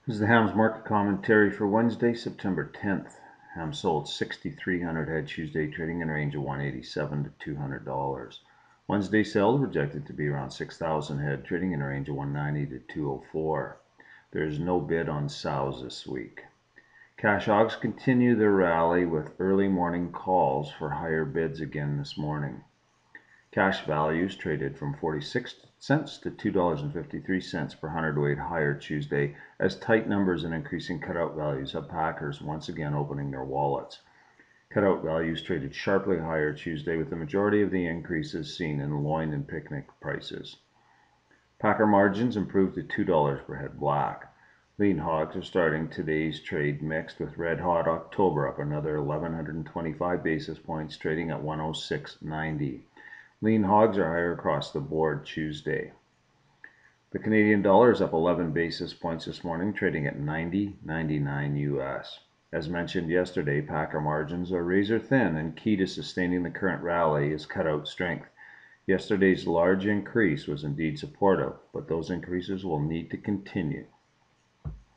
This is the Hams market commentary for Wednesday, September 10th. Hams sold 6,300 head Tuesday, trading in a range of $187 to $200. Wednesday sales projected to be around 6,000 head, trading in a range of $190 to $204. There is no bid on sows this week. Cash hogs continue their rally with early morning calls for higher bids again this morning. Cash values traded from 46 cents to $2.53 per hundredweight higher Tuesday as tight numbers and increasing cutout values have packers once again opening their wallets. Cutout values traded sharply higher Tuesday with the majority of the increases seen in loin and picnic prices. Packer margins improved to $2 per head black. Lean hogs are starting today's trade mixed with red hot October up another 1,125 basis points, trading at 106.90. Lean hogs are higher across the board Tuesday. The Canadian dollar is up 11 basis points this morning, trading at 90.99 US. As mentioned yesterday, packer margins are razor thin, and key to sustaining the current rally is cutout strength. Yesterday's large increase was indeed supportive, but those increases will need to continue.